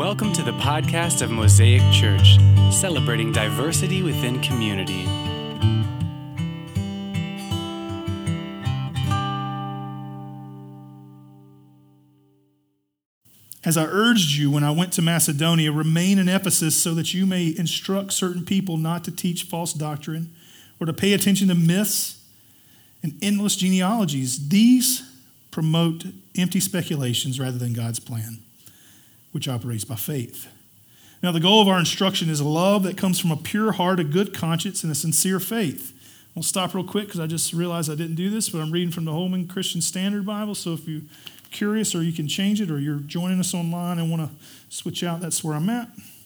Welcome to the podcast of Mosaic Church, celebrating diversity within community. As I urged you when I went to Macedonia, remain in Ephesus so that you may instruct certain people not to teach false doctrine or to pay attention to myths and endless genealogies. These promote empty speculations rather than God's plan, which operates by faith. Now, the goal of our instruction is a love that comes from a pure heart, a good conscience, and a sincere faith. I'll stop real quick because I just realized I didn't do this, but I'm reading from the Holman Christian Standard Bible, so if you're curious or you can change it or you're joining us online and want to switch out, that's where I'm at.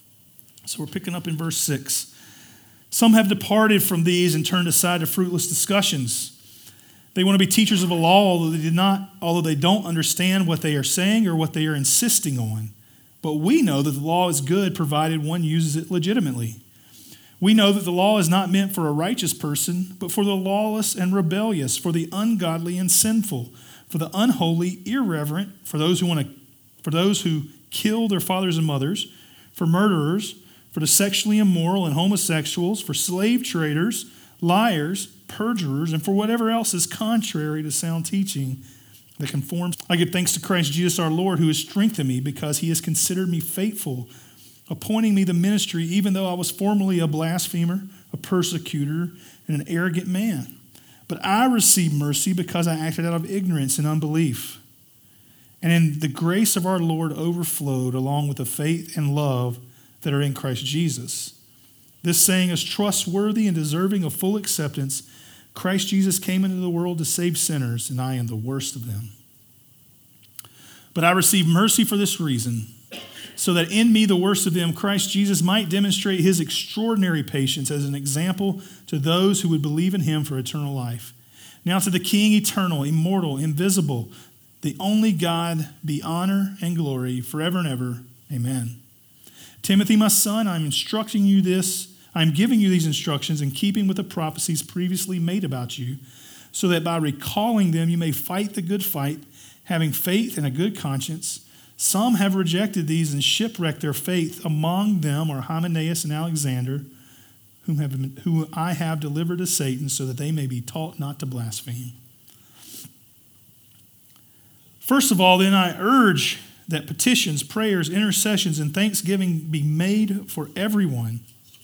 So we're picking up in verse 6. Some have departed from these and turned aside to fruitless discussions. They want to be teachers of a law, although they don't understand what they are saying or what they are insisting on. But we know that the law is good provided one uses it legitimately. We know that the law is not meant for a righteous person, but for the lawless and rebellious, for the ungodly and sinful, for the unholy, irreverent, for those who kill their fathers and mothers, for murderers, for the sexually immoral and homosexuals, for slave traders, liars, perjurers, and for whatever else is contrary to sound teaching that conforms. I give thanks to Christ Jesus our Lord, who has strengthened me because he has considered me faithful, appointing me the ministry, even though I was formerly a blasphemer, a persecutor, and an arrogant man. But I received mercy because I acted out of ignorance and unbelief. And in the grace of our Lord overflowed along with the faith and love that are in Christ Jesus. This saying is trustworthy and deserving of full acceptance. Christ Jesus came into the world to save sinners, and I am the worst of them. But I received mercy for this reason, so that in me, the worst of them, Christ Jesus might demonstrate his extraordinary patience as an example to those who would believe in him for eternal life. Now to the King, eternal, immortal, invisible, the only God, be honor and glory forever and ever. Amen. Timothy, my son, I'm giving you these instructions in keeping with the prophecies previously made about you, so that by recalling them you may fight the good fight, having faith and a good conscience. Some have rejected these and shipwrecked their faith. Among them are Hymenaeus and Alexander, whom I have delivered to Satan, so that they may be taught not to blaspheme. First of all, then, I urge that petitions, prayers, intercessions, and thanksgiving be made for everyone,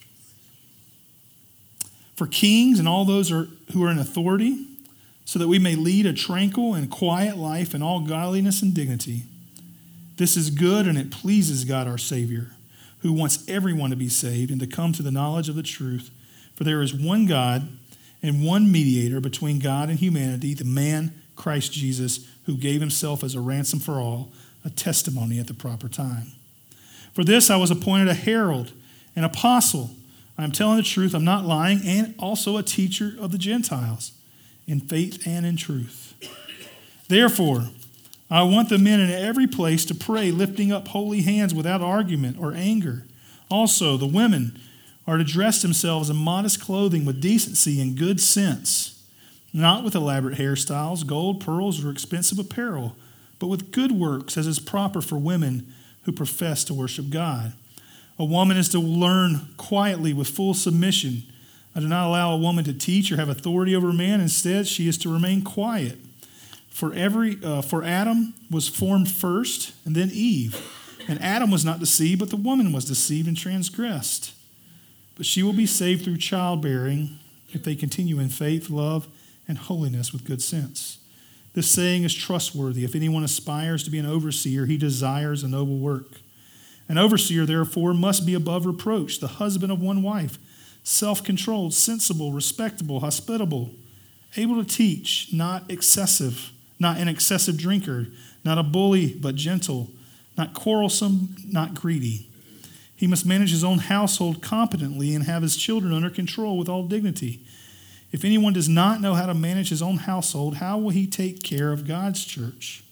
for kings and all those who are in authority, so that we may lead a tranquil and quiet life in all godliness and dignity. This is good, and it pleases God our Savior, who wants everyone to be saved and to come to the knowledge of the truth. For there is one God and one mediator between God and humanity, the man Christ Jesus, who gave himself as a ransom for all, a testimony at the proper time. For this I was appointed a herald, an apostle. I am telling the truth, I'm not lying, and also a teacher of the Gentiles in faith and in truth. Therefore, I want the men in every place to pray, lifting up holy hands without argument or anger. Also, the women are to dress themselves in modest clothing with decency and good sense, not with elaborate hairstyles, gold, pearls, or expensive apparel, but with good works, as is proper for women who profess to worship God. A woman is to learn quietly with full submission. I do not allow a woman to teach or have authority over a man. Instead, she is to remain quiet. For Adam was formed first, and then Eve. And Adam was not deceived, but the woman was deceived and transgressed. But she will be saved through childbearing if they continue in faith, love, and holiness with good sense. This saying is trustworthy. If anyone aspires to be an overseer, he desires a noble work. An overseer, therefore, must be above reproach, the husband of one wife, self-controlled, sensible, respectable, hospitable, able to teach, not an excessive drinker, not a bully, but gentle, not quarrelsome, not greedy. He must manage his own household competently and have his children under control with all dignity. If anyone does not know how to manage his own household, how will he take care of God's church?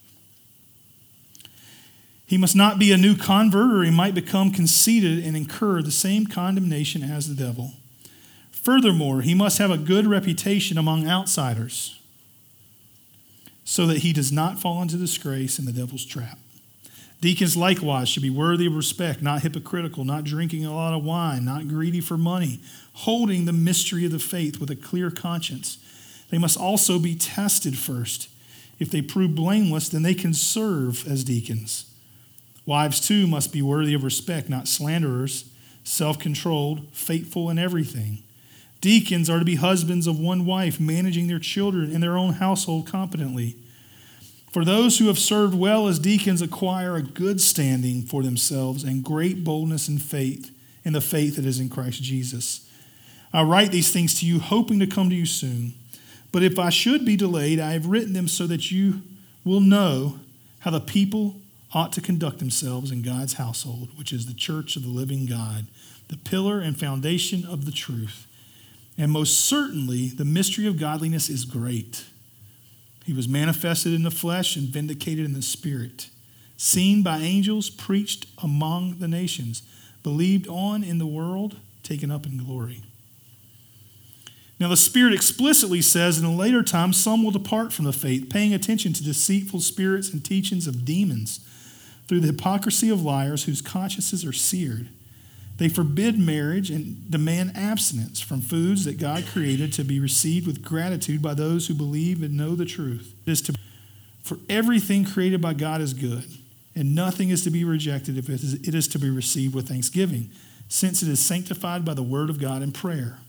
He must not be a new convert, or he might become conceited and incur the same condemnation as the devil. Furthermore, he must have a good reputation among outsiders, so that he does not fall into disgrace in the devil's trap. Deacons likewise should be worthy of respect, not hypocritical, not drinking a lot of wine, not greedy for money, holding the mystery of the faith with a clear conscience. They must also be tested first. If they prove blameless, then they can serve as deacons. Wives, too, must be worthy of respect, not slanderers, self-controlled, faithful in everything. Deacons are to be husbands of one wife, managing their children and their own household competently. For those who have served well as deacons acquire a good standing for themselves and great boldness in faith, in the faith that is in Christ Jesus. I write these things to you, hoping to come to you soon. But if I should be delayed, I have written them so that you will know how the people ought to conduct themselves in God's household, which is the church of the living God, the pillar and foundation of the truth. And most certainly, the mystery of godliness is great. He was manifested in the flesh and vindicated in the spirit, seen by angels, preached among the nations, believed on in the world, taken up in glory. Now, the Spirit explicitly says in a later time, some will depart from the faith, paying attention to deceitful spirits and teachings of demons, through the hypocrisy of liars whose consciences are seared. They forbid marriage and demand abstinence from foods that God created to be received with gratitude by those who believe and know the truth. For everything created by God is good, and nothing is to be rejected if it is to be received with thanksgiving, since it is sanctified by the word of God and prayer.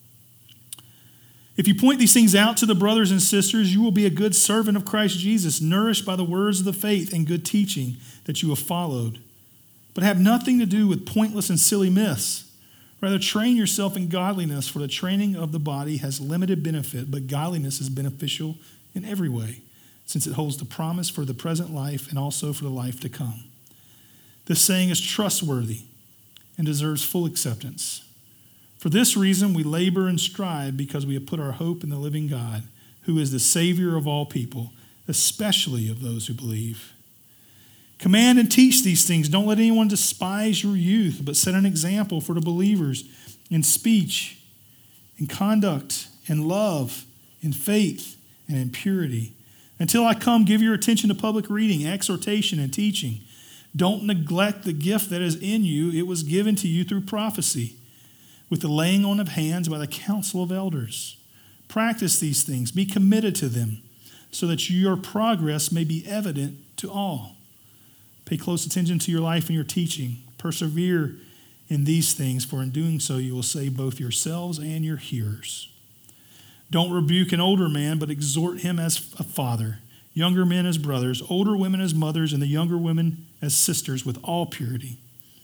If you point these things out to the brothers and sisters, you will be a good servant of Christ Jesus, nourished by the words of the faith and good teaching that you have followed. But have nothing to do with pointless and silly myths. Rather, train yourself in godliness, for the training of the body has limited benefit, but godliness is beneficial in every way, since it holds the promise for the present life and also for the life to come. This saying is trustworthy and deserves full acceptance. For this reason, we labor and strive because we have put our hope in the living God, who is the Savior of all people, especially of those who believe. Command and teach these things. Don't let anyone despise your youth, but set an example for the believers in speech, in conduct, in love, in faith, and in purity. Until I come, give your attention to public reading, exhortation, and teaching. Don't neglect the gift that is in you. It was given to you through prophecy, with the laying on of hands by the council of elders. Practice these things. Be committed to them, so that your progress may be evident to all. Pay close attention to your life and your teaching. Persevere in these things, for in doing so you will save both yourselves and your hearers. Don't rebuke an older man, but exhort him as a father, younger men as brothers, older women as mothers, and the younger women as sisters with all purity.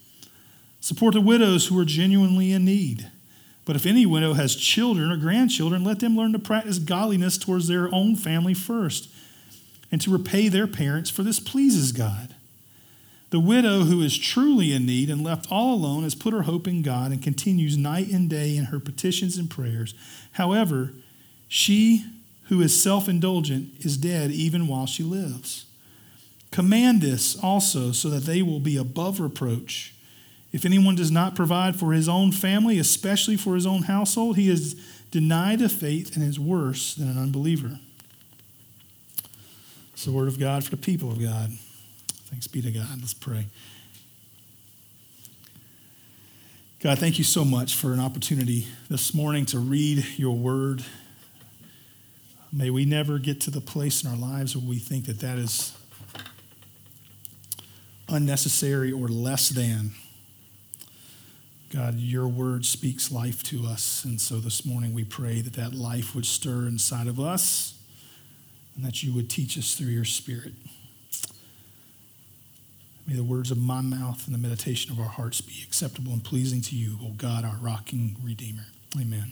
Support the widows who are genuinely in need. But if any widow has children or grandchildren, let them learn to practice godliness towards their own family first, and to repay their parents, for this pleases God. The widow who is truly in need and left all alone has put her hope in God and continues night and day in her petitions and prayers. However, she who is self-indulgent is dead even while she lives. Command this also, so that they will be above reproach. If anyone does not provide for his own family, especially for his own household, he is denied the faith and is worse than an unbeliever. It's the word of God for the people of God. Thanks be to God. Let's pray. God, thank you so much for an opportunity this morning to read your word. May we never get to the place in our lives where we think that that is unnecessary or less than. God, your word speaks life to us. And so this morning we pray that that life would stir inside of us and that you would teach us through your Spirit. May the words of my mouth and the meditation of our hearts be acceptable and pleasing to you, O God, our rocking Redeemer. Amen.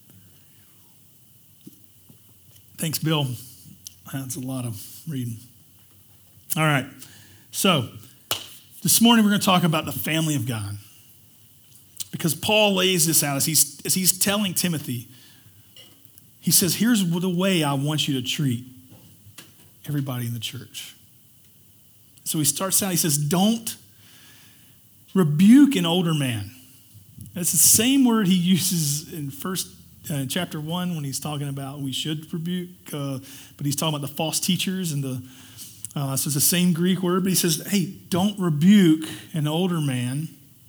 Thanks, Bill. That's a lot of reading. All right. So this morning we're going to talk about the family of God, because Paul lays this out as he's telling Timothy. He says, here's the way I want you to treat everybody in the church. So he starts out, he says, don't rebuke an older man. That's the same word he uses in chapter 1 when he's talking about we should rebuke, but he's talking about the false teachers and So it's the same Greek word, but he says, hey, don't rebuke an older man,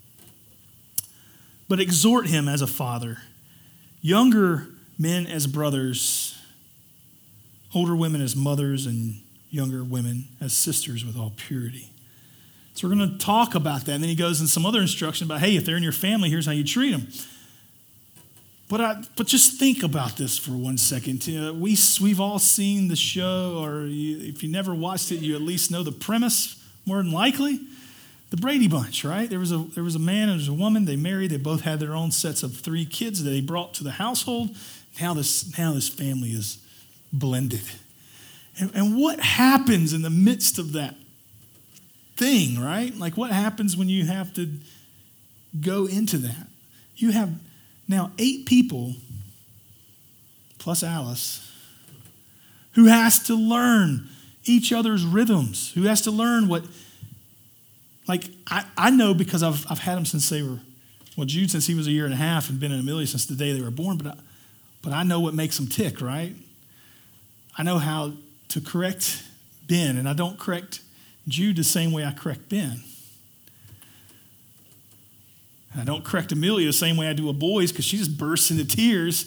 but exhort him as a father. Younger men as brothers, older women as mothers, and younger women as sisters with all purity. So we're going to talk about that. And then he goes in some other instruction about, hey, if they're in your family, here's how you treat them. But just think about this for 1 second. We've all seen the show, or if you never watched it, you at least know the premise, more than likely. The Brady Bunch, right? There was a man and there was a woman. They married. They both had their own sets of 3 kids that they brought to the household. Now this family is blended. And what happens in the midst of that thing, right? Like what happens when you have to go into that? You have now 8 people, plus Alice, who has to learn each other's rhythms, who has to learn what, like, I know because I've had them since they were, well, Jude since he was 1.5 years and Ben and Amelia since the day they were born, but I know what makes them tick, right? I know how to correct Ben, and I don't correct Jude the same way I correct Ben. And I don't correct Amelia the same way I do a boys because she just bursts into tears.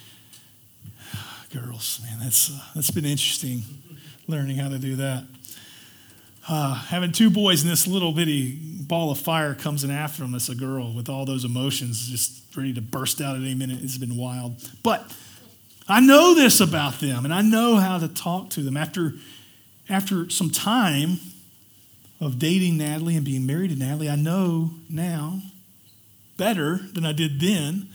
Girls, man, that's been interesting, learning how to do that. Having 2 boys and this little bitty ball of fire comes in after them. That's a girl with all those emotions just ready to burst out at any minute. It's been wild. But I know this about them, and I know how to talk to them. After some time of dating Natalie and being married to Natalie, I know now better than I did then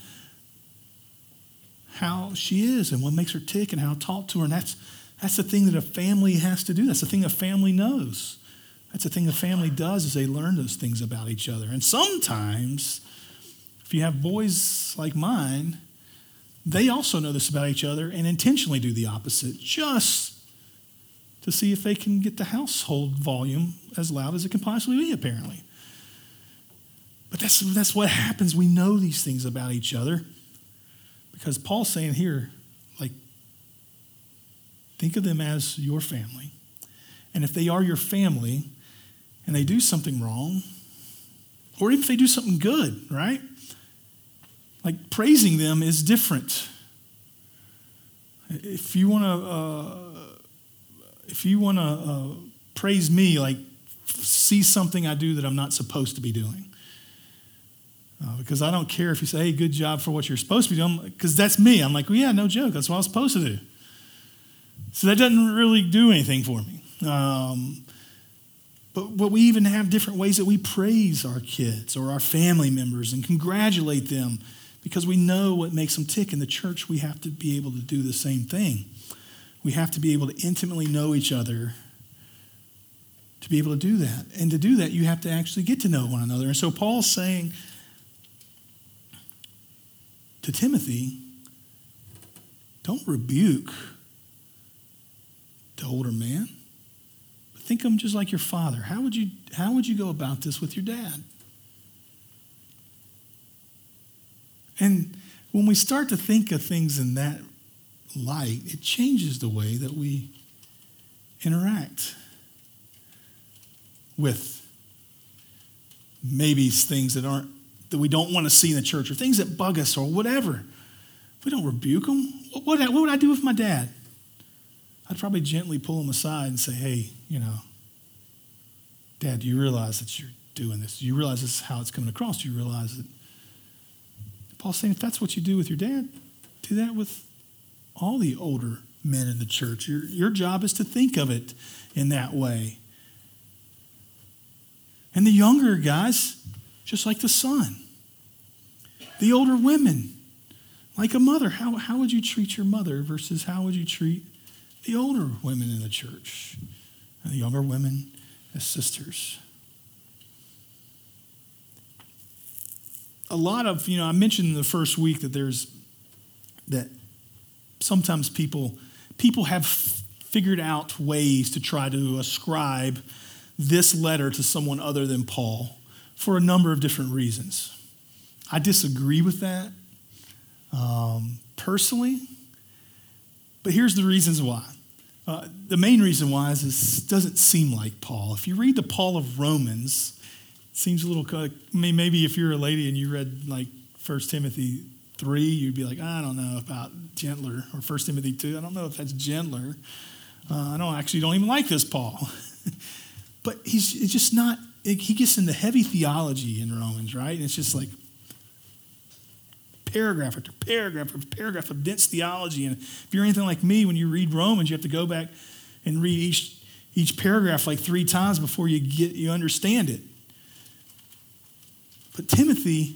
how she is and what makes her tick and how to talk to her. And that's the thing that a family has to do. That's the thing a family knows. That's the thing a family does is they learn those things about each other. And sometimes, if you have boys like mine, they also know this about each other and intentionally do the opposite, just to see if they can get the household volume as loud as it can possibly be, apparently. But that's what happens. We know these things about each other because Paul's saying here, like, think of them as your family. And if they are your family and they do something wrong, or even if they do something good, right? Like praising them is different. If you want to praise me, like see something I do that I'm not supposed to be doing. Because I don't care if you say, hey, good job for what you're supposed to be doing, because that's me. I'm like, well, yeah, no joke. That's what I was supposed to do. So that doesn't really do anything for me. But we even have different ways that we praise our kids or our family members and congratulate them because we know what makes them tick. In the church, we have to be able to do the same thing. We have to be able to intimately know each other to be able to do that. And to do that, you have to actually get to know one another. And so Paul's saying to Timothy, don't rebuke the older man. But think of him just like your father. How would you go about this with your dad? And when we start to think of things in that light, it changes the way that we interact with maybe things that we don't want to see in the church or things that bug us or whatever. We don't rebuke them. What would I do with my dad? I'd probably gently pull him aside and say, hey, Dad, do you realize that you're doing this? Do you realize this is how it's coming across? Do you realize that? Paul's saying if that's what you do with your dad, do that with all the older men in the church. Your job is to think of it in that way. And the younger guys, just like the son. The older women, like a mother. How would you treat your mother versus how would you treat the older women in the church? And the younger women as sisters. A lot of, I mentioned in the first week that sometimes people have figured out ways to try to ascribe this letter to someone other than Paul for a number of different reasons. I disagree with that personally, but here's the reasons why. The main reason why is this doesn't seem like Paul. If you read the Paul of Romans, it seems a little, maybe if you're a lady and you read like 1 Timothy 3, you'd be like, I don't know about gentler, or 1 Timothy 2, I don't know if that's gentler. I don't even like this Paul. But it's just not, he gets into heavy theology in Romans, right? And it's just like paragraph after paragraph after paragraph of dense theology. And if you're anything like me, when you read Romans, you have to go back and read each paragraph like 3 times before you understand it. But Timothy,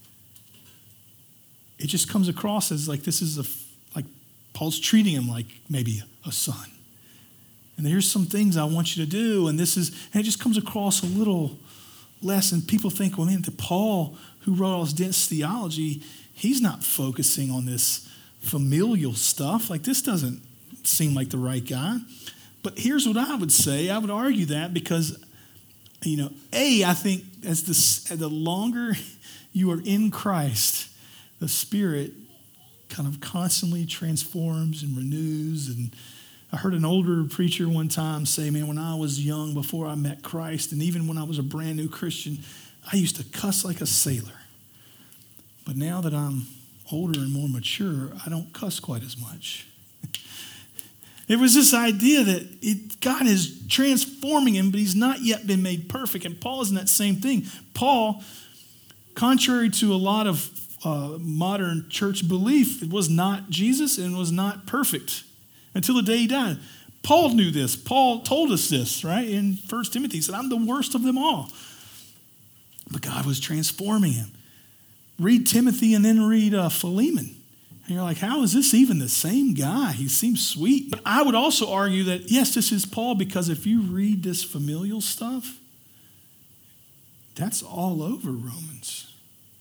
it just comes across as like this is like Paul's treating him like maybe a son. And here's some things I want you to do, and it just comes across a little less. And people think, well, man, the Paul who wrote all this dense theology, he's not focusing on this familial stuff. Like, this doesn't seem like the right guy. But here's what I would say. I would argue that because, I think as the longer you are in Christ, the Spirit kind of constantly transforms and renews. And I heard an older preacher one time say, man, when I was young, before I met Christ, and even when I was a brand new Christian, I used to cuss like a sailor. But now that I'm older and more mature, I don't cuss quite as much. It was this idea that God is transforming him, but he's not yet been made perfect. And Paul is in that same thing. Paul, contrary to a lot of modern church belief, it was not Jesus and was not perfect until the day he died. Paul knew this. Paul told us this, right? In 1 Timothy, he said, I'm the worst of them all. But God was transforming him. Read Timothy and then read Philemon. And you're like, how is this even the same guy? He seems sweet. But I would also argue that, yes, this is Paul, because if you read this familial stuff, that's all over Romans.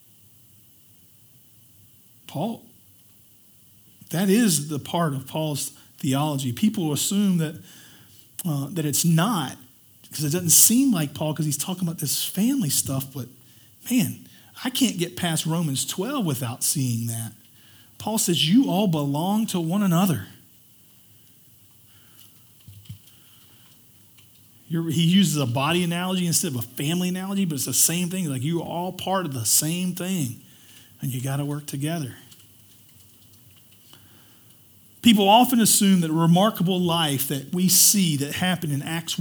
Paul, that is the part of Paul's theology. People assume that it's not, because it doesn't seem like Paul, because he's talking about this family stuff. But man, I can't get past Romans 12 without seeing that. Paul says, you all belong to one another. He uses a body analogy instead of a family analogy, but it's the same thing. Like, you're all part of the same thing, and you got to work together. People often assume that a remarkable life that we see that happened in Acts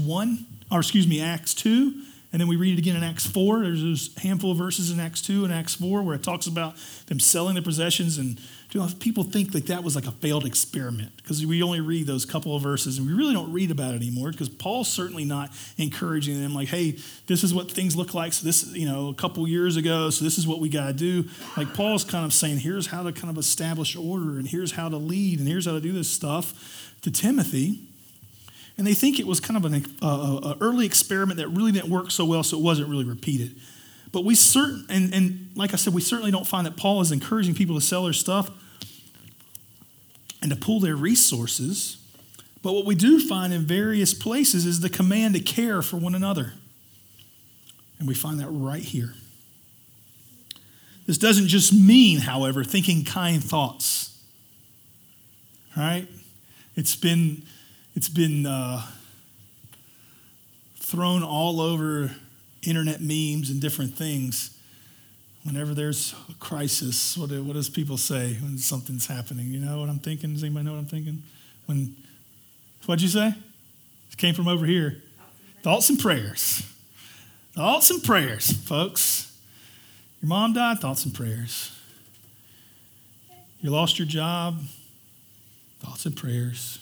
2, and then we read it again in Acts 4. There's a handful of verses in Acts 2 and Acts 4 where it talks about them selling their possessions. And people think like that was like a failed experiment, because we only read those couple of verses and we really don't read about it anymore, because Paul's certainly not encouraging them like, hey, this is what things look like. So this, a couple years ago, so this is what we got to do. Like, Paul's kind of saying, here's how to kind of establish order, and here's how to lead, and here's how to do this stuff to Timothy. And they think it was kind of an early experiment that really didn't work so well, so it wasn't really repeated. But we and like I said, we certainly don't find that Paul is encouraging people to sell their stuff and to pool their resources. But what we do find in various places is the command to care for one another. And we find that right here. This doesn't just mean, however, thinking kind thoughts. Right? It's been thrown all over internet memes and different things. Whenever there's a crisis, what does people say when something's happening? You know what I'm thinking? Does anybody know what I'm thinking? What'd you say? It came from over here. Thoughts and prayers. Thoughts and prayers, folks. Your mom died, thoughts and prayers. You lost your job, thoughts and prayers.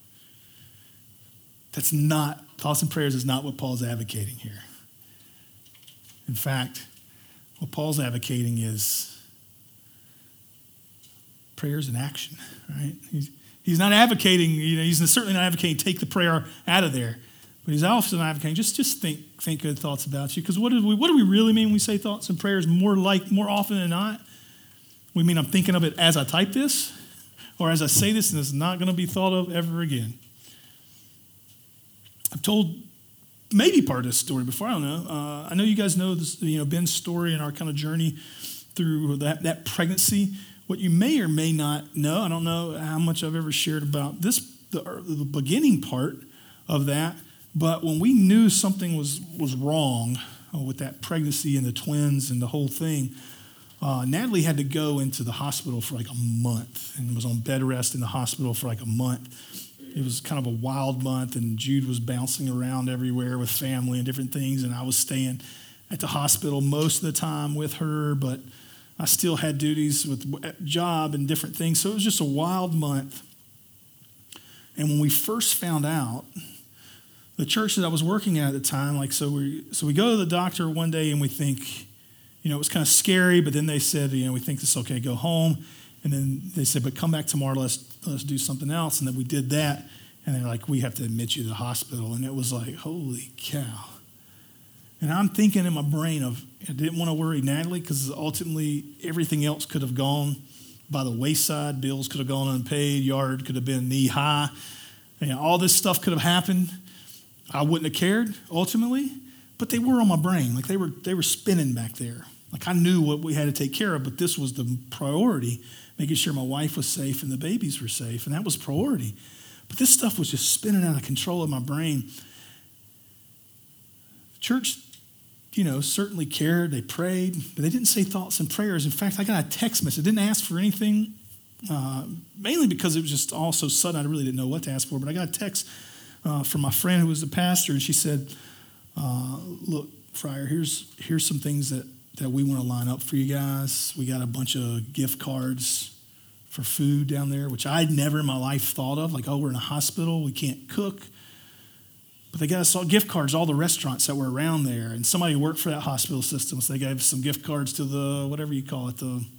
Thoughts and prayers is not what Paul's advocating here. In fact, what Paul's advocating is prayers in action, right? He's not advocating, he's certainly not advocating take the prayer out of there, but he's also advocating just think good thoughts about you. Because what do we really mean when we say thoughts and prayers? More often than not, we mean I'm thinking of it as I type this, or as I say this, and it's not going to be thought of ever again. I've told maybe part of this story before, I don't know. I know you guys know this, Ben's story and our kind of journey through that pregnancy. What you may or may not know, I don't know how much I've ever shared about this the beginning part of that. But when we knew something was wrong with that pregnancy and the twins and the whole thing, Natalie had to go into the hospital for like a month and was on bed rest in the hospital for like a month. It was kind of a wild month, and Jude was bouncing around everywhere with family and different things, and I was staying at the hospital most of the time with her, but I still had duties with job and different things, so it was just a wild month. And when we first found out, the church that I was working at the time, so we go to the doctor one day and we think, it was kind of scary, but then they said, we think it's okay, go home. And then they said, but come back tomorrow, let's do something else. And then we did that, and they're like, we have to admit you to the hospital. And it was like, holy cow. And I'm thinking in my brain I didn't want to worry Natalie, because ultimately everything else could have gone by the wayside. Bills could have gone unpaid. Yard could have been knee high. All this stuff could have happened. I wouldn't have cared ultimately, but they were on my brain. They were spinning back there. I knew what we had to take care of, but this was the priority, making sure my wife was safe and the babies were safe, and that was priority. But this stuff was just spinning out of control in my brain. The church, certainly cared. They prayed, but they didn't say thoughts and prayers. In fact, I got a text message. I didn't ask for anything, mainly because it was just all so sudden. I really didn't know what to ask for, but I got a text from my friend who was the pastor, and she said, look, Friar, here's some things that we want to line up for you guys. We got a bunch of gift cards for food down there, which I'd never in my life thought of. We're in a hospital, we can't cook. But they got us all gift cards, all the restaurants that were around there. And somebody worked for that hospital system, so they gave some gift cards to the, whatever you call it, the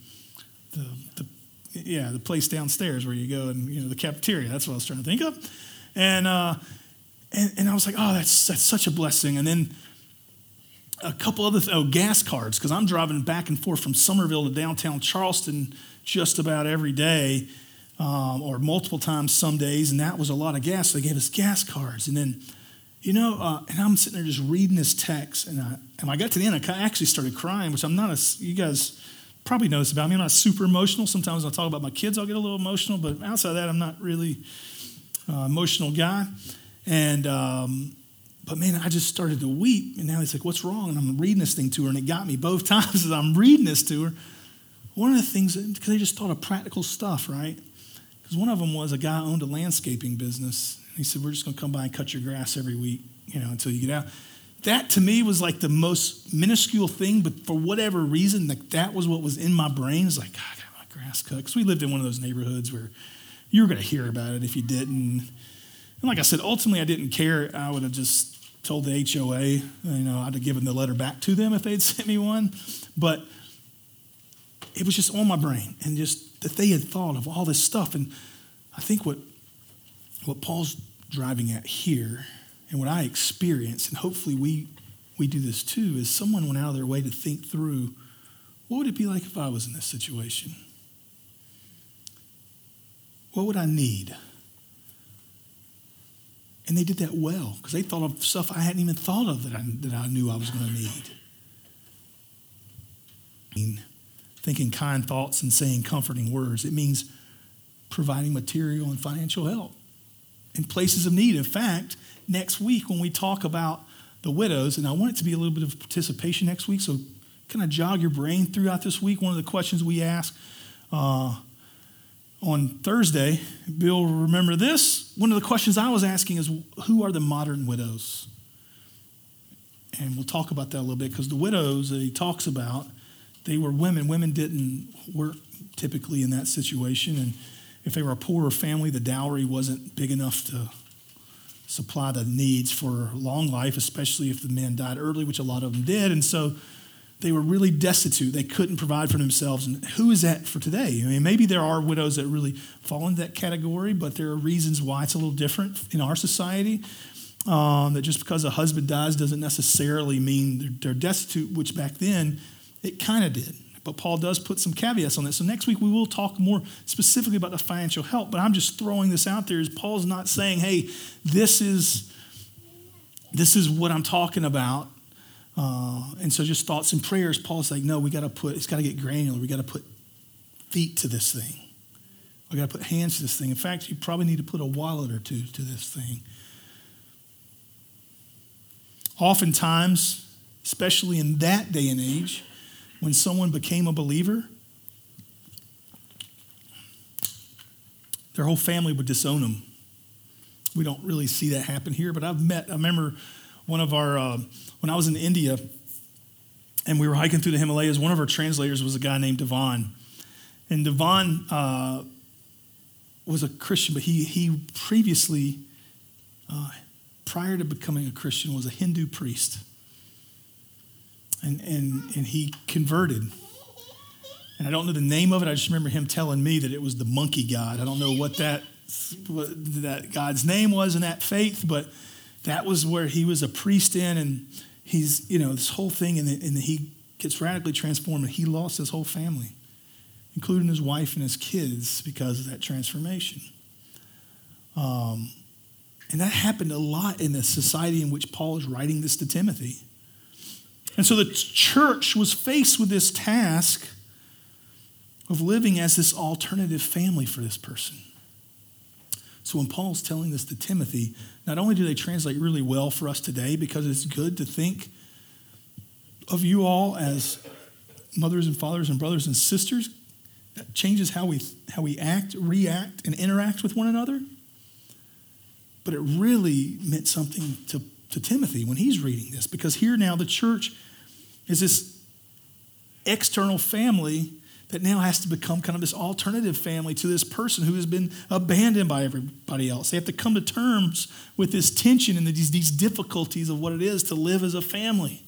place downstairs where you go and, the cafeteria. That's what I was trying to think of. And I was like, oh, that's such a blessing. And then a couple other gas cards, because I'm driving back and forth from Somerville to downtown Charleston just about every day, or multiple times some days, and that was a lot of gas. So they gave us gas cards. And then, and I'm sitting there just reading this text, and I got to the end, I actually started crying, which I'm not you guys probably noticed about me. I'm not super emotional. Sometimes when I talk about my kids, I'll get a little emotional, but outside of that, I'm not really emotional guy. And but man, I just started to weep. And now he's like, what's wrong? And I'm reading this thing to her, and it got me both times as I'm reading this to her. One of the things, because they just thought of practical stuff, right? Because one of them was a guy owned a landscaping business. He said, we're just going to come by and cut your grass every week, until you get out. That to me was like the most minuscule thing, but for whatever reason, that was what was in my brain. It's like, God, I got my grass cut. Because we lived in one of those neighborhoods where you were going to hear about it if you didn't. And like I said, ultimately I didn't care. I would have just told the HOA, I'd have given the letter back to them if they'd sent me one. But it was just on my brain, and just that they had thought of all this stuff. And I think what Paul's driving at here, and what I experienced, and hopefully we do this too, is someone went out of their way to think through, what would it be like if I was in this situation? What would I need? And they did that well, because they thought of stuff I hadn't even thought of that I knew I was going to need. Thinking kind thoughts and saying comforting words. It means providing material and financial help in places of need. In fact, next week when we talk about the widows, and I want it to be a little bit of participation next week, so kind of jog your brain throughout this week. One of the questions we ask on Thursday, Bill, remember this? One of the questions I was asking is, who are the modern widows? And we'll talk about that a little bit, because the widows that he talks about, they were women. Women didn't work typically in that situation. And if they were a poorer family, the dowry wasn't big enough to supply the needs for long life, especially if the men died early, which a lot of them did. And so they were really destitute. They couldn't provide for themselves. And who is that for today? I mean, maybe there are widows that really fall into that category, but there are reasons why it's a little different in our society. That just because a husband dies doesn't necessarily mean they're destitute, which back then it kind of did. But Paul does put some caveats on that. So next week we will talk more specifically about the financial help. But I'm just throwing this out there as Paul's not saying, hey, this is what I'm talking about. And so just thoughts and prayers. Paul's like, no, it's got to get granular. We got to put feet to this thing. I got to put hands to this thing. In fact, you probably need to put a wallet or two to this thing. Oftentimes, especially in that day and age, when someone became a believer, their whole family would disown them. We don't really see that happen here, but I remember one of our, when I was in India and we were hiking through the Himalayas, one of our translators was a guy named Devon. And Devon was a Christian, but he previously, prior to becoming a Christian, was a Hindu priest. And he converted. And I don't know the name of it. I just remember him telling me that it was the monkey god. I don't know what that God's name was in that faith, but that was where he was a priest in, and he's, this whole thing, and he gets radically transformed, and he lost his whole family, including his wife and his kids, because of that transformation. And that happened a lot in the society in which Paul is writing this to Timothy. And so the church was faced with this task of living as this alternative family for this person. So when Paul's telling this to Timothy, not only do they translate really well for us today, because it's good to think of you all as mothers and fathers and brothers and sisters, that changes how we act, react, and interact with one another. But it really meant something to Timothy when he's reading this, because here now the church is this external family that now has to become kind of this alternative family to this person who has been abandoned by everybody else. They have to come to terms with this tension and these difficulties of what it is to live as a family.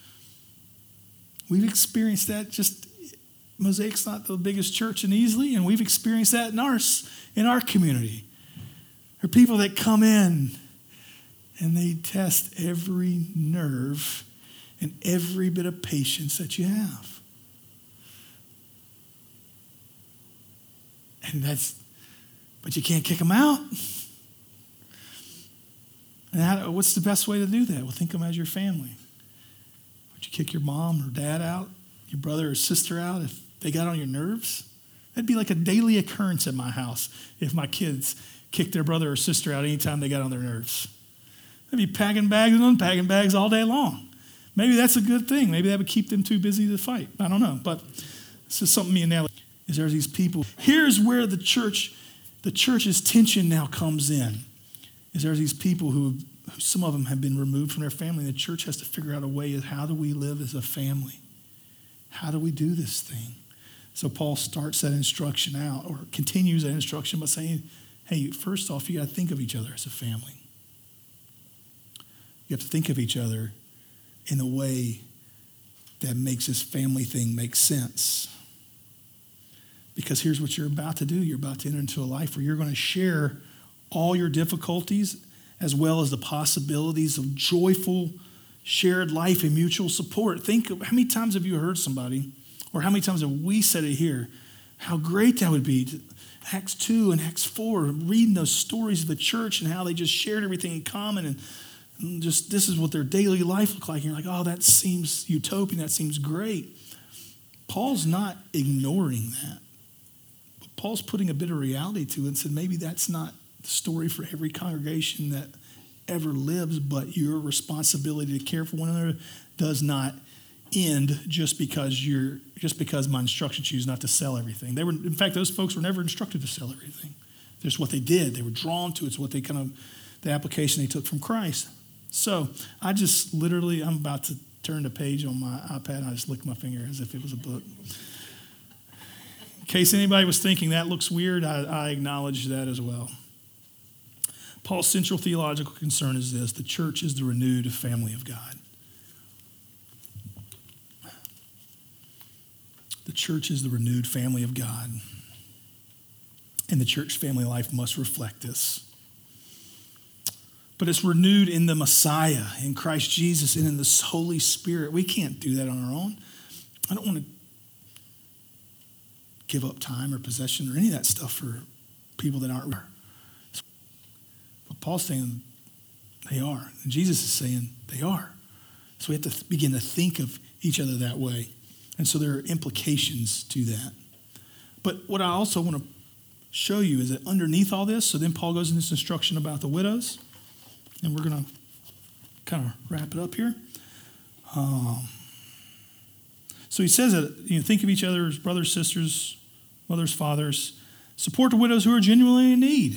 We've experienced that. Mosaic's not the biggest church in Easley, and we've experienced that in our community. There are people that come in and they test every nerve and every bit of patience that you have. But you can't kick them out. And what's the best way to do that? Well, think of them as your family. Would you kick your mom or dad out, your brother or sister out if they got on your nerves? That'd be like a daily occurrence at my house if my kids kicked their brother or sister out anytime they got on their nerves. They'd be packing bags and unpacking bags all day long. Maybe that's a good thing. Maybe that would keep them too busy to fight. I don't know. But this is something me and Natalie, is there's these people. Here's where the church's tension now comes in. Is there's these people who some of them have been removed from their family. The church has to figure out a way of how do we live as a family? How do we do this thing? So Paul starts that instruction out, or continues that instruction by saying, hey, first off, you got to think of each other as a family. You have to think of each other in a way that makes this family thing make sense. Because here's what you're about to do. You're about to enter into a life where you're going to share all your difficulties as well as the possibilities of joyful shared life and mutual support. Think of how many times have you heard somebody, or how many times have we said it here, how great that would be. Acts 2 and Acts 4, reading those stories of the church and how they just shared everything in common, and just this is what their daily life looked like. And you're like, oh, that seems utopian. That seems great. Paul's not ignoring that. But Paul's putting a bit of reality to it and said maybe that's not the story for every congregation that ever lives, but your responsibility to care for one another does not end just because my instruction to you is not to sell everything. In fact, those folks were never instructed to sell everything. That's what they did. They were drawn to it. It's what the application they took from Christ. So I'm about to turn the page on my iPad, and I just licked my finger as if it was a book. In case anybody was thinking that looks weird, I acknowledge that as well. Paul's central theological concern is this: the church is the renewed family of God. The church is the renewed family of God. And the church family life must reflect this. But it's renewed in the Messiah, in Christ Jesus, and in the Holy Spirit. We can't do that on our own. I don't want to give up time or possession or any of that stuff for people that aren't. But Paul's saying they are. And Jesus is saying they are. So we have to begin to think of each other that way. And so there are implications to that. But what I also want to show you is that underneath all this, so then Paul goes into this instruction about the widows, and we're going to kind of wrap it up here. So he says that, think of each other as brothers, sisters, mothers, fathers. Support the widows who are genuinely in need.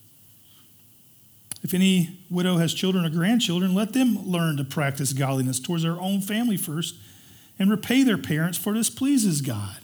If any widow has children or grandchildren, let them learn to practice godliness towards their own family first and repay their parents, for this pleases God.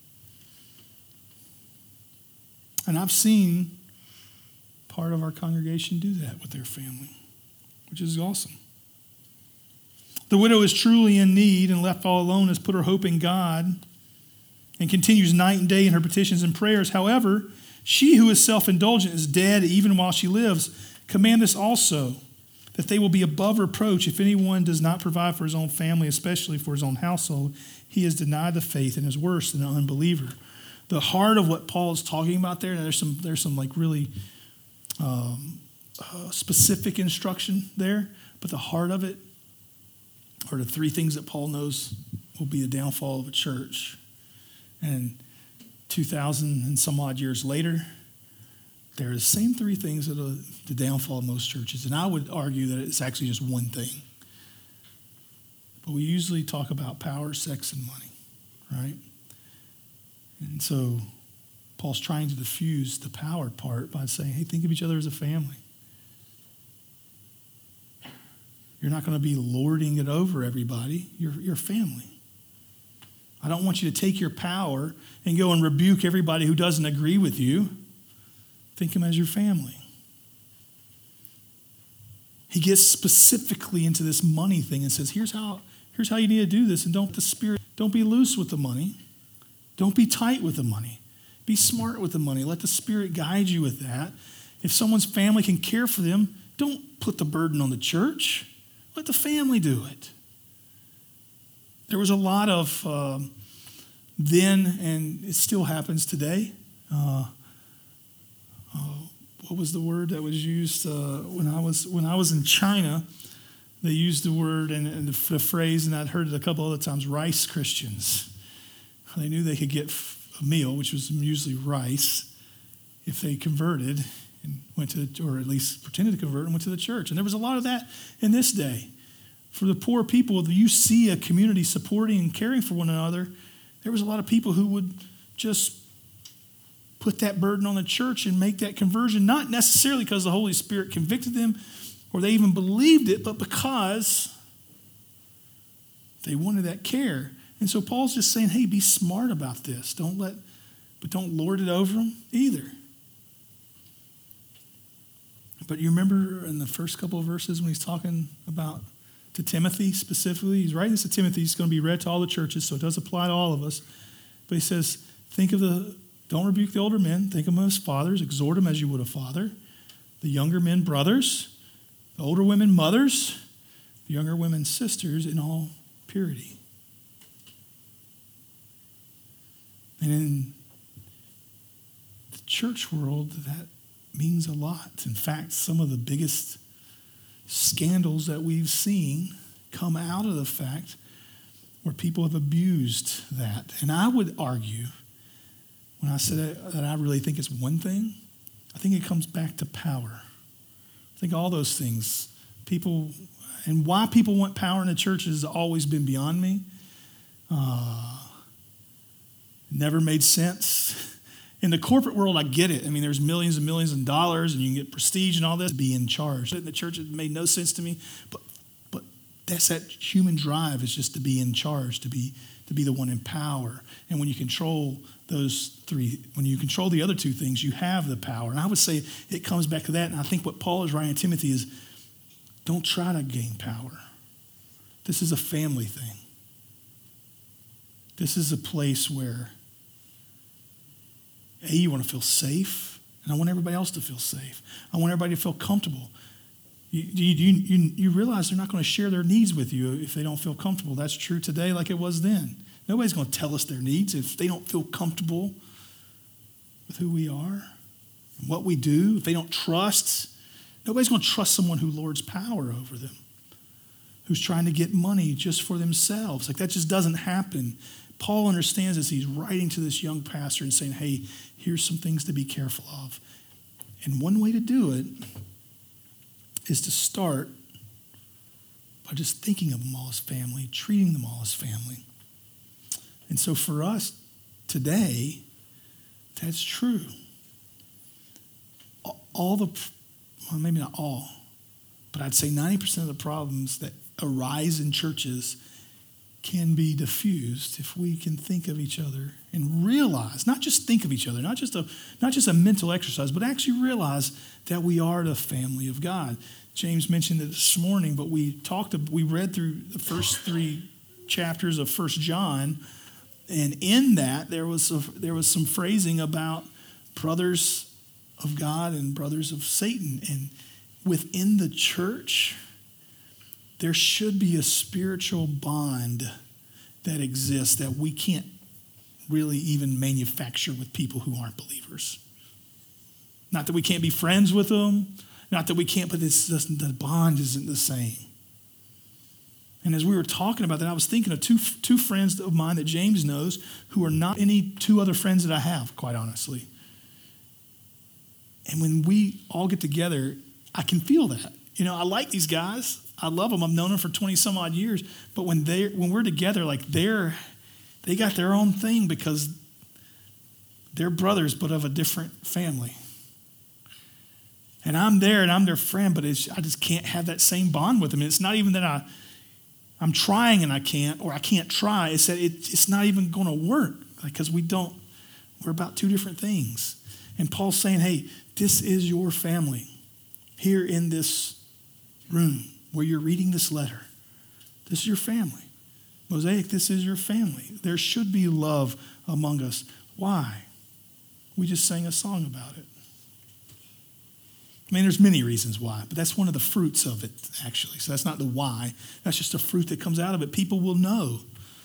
And I've seen part of our congregation do that with their family, which is awesome. The widow is truly in need and left all alone has put her hope in God and continues night and day in her petitions and prayers. However, she who is self-indulgent is dead even while she lives. Command this also, that they will be above reproach. If anyone does not provide for his own family, especially for his own household, he has denied the faith and is worse than an unbeliever. The heart of what Paul is talking about there, there's some like really specific instruction there, but the heart of it are the three things that Paul knows will be the downfall of a church. And 2,000 and some odd years later, they're the same three things that are the downfall of most churches. And I would argue that it's actually just one thing. But we usually talk about power, sex, and money, right? And so Paul's trying to diffuse the power part by saying, hey, think of each other as a family. You're not going to be lording it over everybody. You're family. I don't want you to take your power and go and rebuke everybody who doesn't agree with you. Think of them as your family. He gets specifically into this money thing and says, here's how you need to do this. And don't be loose with the money. Don't be tight with the money. Be smart with the money. Let the Spirit guide you with that. If someone's family can care for them, don't put the burden on the church. Let the family do it. There was a lot of then, and it still happens today. What was the word that was used when I was in China? They used the word and the phrase, and I'd heard it a couple other times, rice Christians. They knew they could get a meal, which was usually rice, if they converted and went to, or at least pretended to convert and went to the church. And there was a lot of that in this day. For the poor people, you see a community supporting and caring for one another. There was a lot of people who would just put that burden on the church and make that conversion, not necessarily because the Holy Spirit convicted them or they even believed it, but because they wanted that care. And so Paul's just saying, hey, be smart about this. Don't lord it over them either. But you remember in the first couple of verses when he's talking about to Timothy specifically, he's writing this to Timothy. It's going to be read to all the churches, so it does apply to all of us. But he says, don't rebuke the older men. Think of them as fathers. Exhort them as you would a father. The younger men, brothers. The older women, mothers. The younger women, sisters, in all purity. And in the church world, that means a lot. In fact, some of the biggest scandals that we've seen come out of the fact where people have abused that. And I would argue, when I say that I really think it's one thing, I think it comes back to power. I think all those things, people, and why people want power in the church has always been beyond me. Never made sense. In the corporate world, I get it. I mean, there's millions and millions of dollars, and you can get prestige and all this. Be in charge. In the church, it made no sense to me. But that's that human drive, is just to be in charge, to be the one in power. And when you control those three, when you control the other two things, you have the power. And I would say it comes back to that. And I think what Paul is writing to Timothy is, don't try to gain power. This is a family thing. This is a place where you want to feel safe, and I want everybody else to feel safe. I want everybody to feel comfortable. You realize they're not going to share their needs with you if they don't feel comfortable. That's true today like it was then. Nobody's going to tell us their needs if they don't feel comfortable with who we are and what we do. If they don't trust, nobody's going to trust someone who lords power over them, who's trying to get money just for themselves. Like, that just doesn't happen. Paul understands this. He's writing to this young pastor and saying, hey, here's some things to be careful of. And one way to do it is to start by just thinking of them all as family, treating them all as family. And so for us today, that's true. Well, maybe not all, but I'd say 90% of the problems that arise in churches can be diffused if we can think of each other and realize, not just think of each other, not just a mental exercise, but actually realize that we are the family of God. James mentioned it this morning, but we read through the first 3 chapters of 1 John, and in that there was some phrasing about brothers of God and brothers of Satan. And within the church, there should be a spiritual bond that exists that we can't really even manufacture with people who aren't believers. Not that we can't be friends with them, not that we can't, but the bond isn't the same. And as we were talking about that, I was thinking of two friends of mine that James knows who are not any 2 other friends that I have, quite honestly. And when we all get together, I can feel that. You know, I like these guys. I love them. I've known them for 20 some odd years. But when we're together, like they got their own thing because they're brothers, but of a different family. And I'm there and I'm their friend, but I just can't have that same bond with them. And it's not even that I'm trying and I can't, or I can't try. It's that it's not even going to work because we're about 2 different things. And Paul's saying, hey, this is your family here in this room where you're reading this letter. This is your family. Mosaic, this is your family. There should be love among us. Why? We just sang a song about it. I mean, there's many reasons why, but that's one of the fruits of it, actually. So that's not the why. That's just a fruit that comes out of it. People will know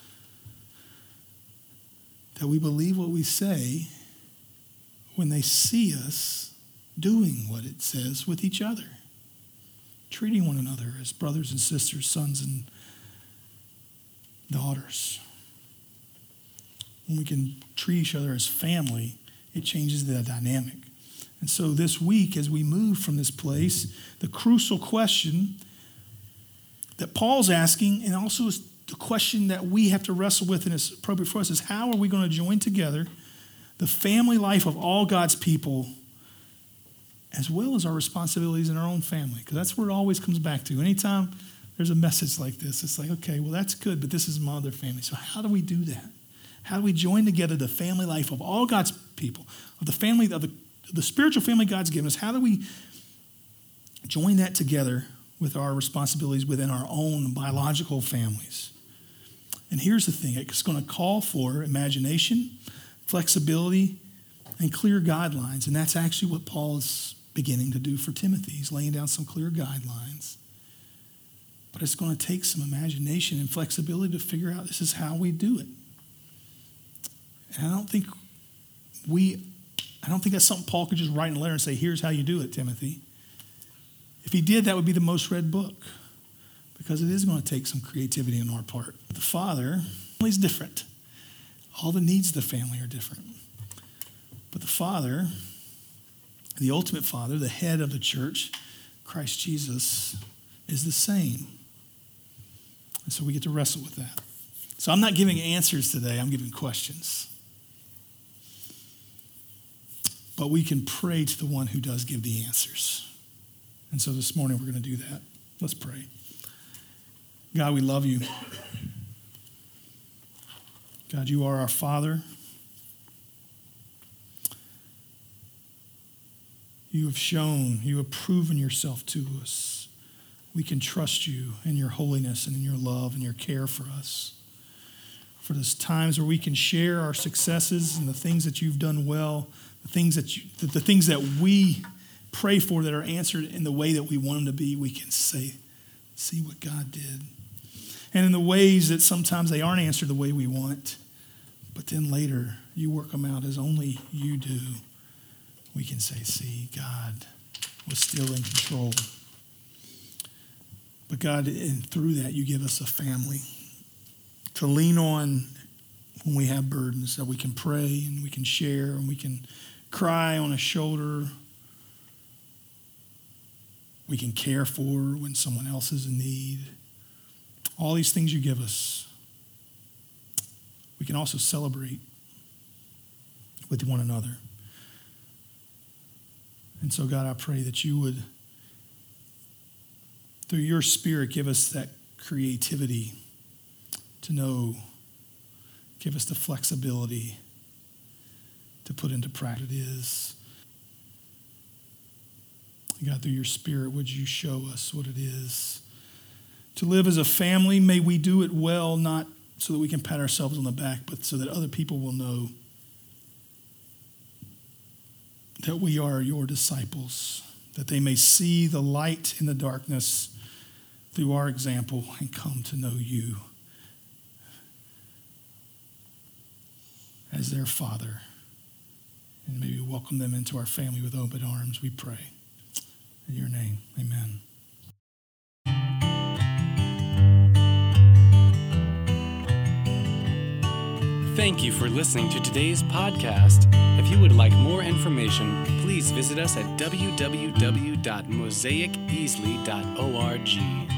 that we believe what we say when they see us doing what it says with each other, treating one another as brothers and sisters, sons and daughters. When we can treat each other as family, it changes the dynamic. And so this week, as we move from this place, the crucial question that Paul's asking, and also is the question that we have to wrestle with and is appropriate for us, is how are we going to join together the family life of all God's people as well as our responsibilities in our own family? Because that's where it always comes back to. Anytime there's a message like this, it's like, okay, well, that's good, but this is my other family. So how do we do that? How do we join together the family life of all God's people, of the family, of the spiritual family God's given us? How do we join that together with our responsibilities within our own biological families? And here's the thing. It's going to call for imagination, flexibility, and clear guidelines. And that's actually what Paul is beginning to do for Timothy. He's laying down some clear guidelines. But it's going to take some imagination and flexibility to figure out this is how we do it. And I don't think that's something Paul could just write in a letter and say, here's how you do it, Timothy. If he did, that would be the most read book, because it is going to take some creativity on our part. The father is different. All the needs of the family are different. But the father, the ultimate father, the head of the church, Christ Jesus, is the same. And so we get to wrestle with that. So I'm not giving answers today. I'm giving questions. But we can pray to the one who does give the answers. And so this morning we're going to do that. Let's pray. God, we love you. God, you are our Father. You have proven yourself to us. We can trust you in your holiness and in your love and your care for us. For those times where we can share our successes and the things that you've done well, the things that we pray for that are answered in the way that we want them to be, we can say, see what God did. And in the ways that sometimes they aren't answered the way we want, but then later you work them out as only you do, we can say, see, God was still in control. But God, and through that, you give us a family to lean on when we have burdens, that we can pray and we can share and we can cry on a shoulder. We can care for when someone else is in need. All these things you give us. We can also celebrate with one another. And so, God, I pray that you would, through your Spirit, give us that creativity to know, give us the flexibility to put into practice. It is. God, through your Spirit, would you show us what it is to live as a family? May we do it well, not so that we can pat ourselves on the back, but so that other people will know that we are your disciples, that they may see the light in the darkness through our example and come to know you as their Father. And may we welcome them into our family with open arms, we pray. In your name, amen. Thank you for listening to today's podcast. If you would like more information, please visit us at www.mosaiceasley.org.